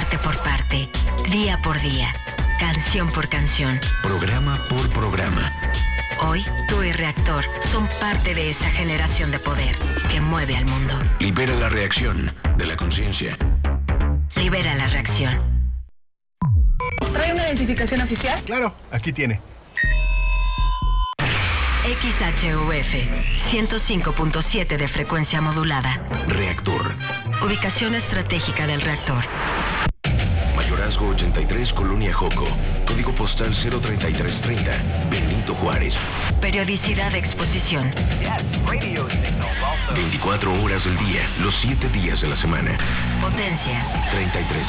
parte por parte, día por día, canción por canción, programa por programa. Hoy, tú y Reactor son parte de esa generación de poder que mueve al mundo. Libera la reacción de la conciencia. Libera la reacción. ¿Trae una identificación oficial? Claro, aquí tiene. XHUF 105.7 de frecuencia modulada. Reactor. Ubicación estratégica del reactor. Mayorazgo 83, Colonia Joco. Código postal 03330, Benito Juárez. Periodicidad de exposición. 24 horas del día, los 7 días de la semana. Potencia. 33